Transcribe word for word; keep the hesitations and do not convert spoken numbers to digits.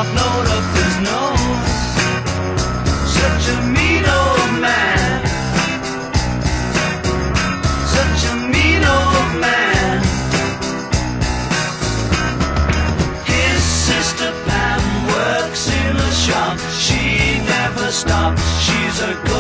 half note of his nose. Such a mean old man. Such a mean old man. His sister Pam works in a shop. She never stops. She's a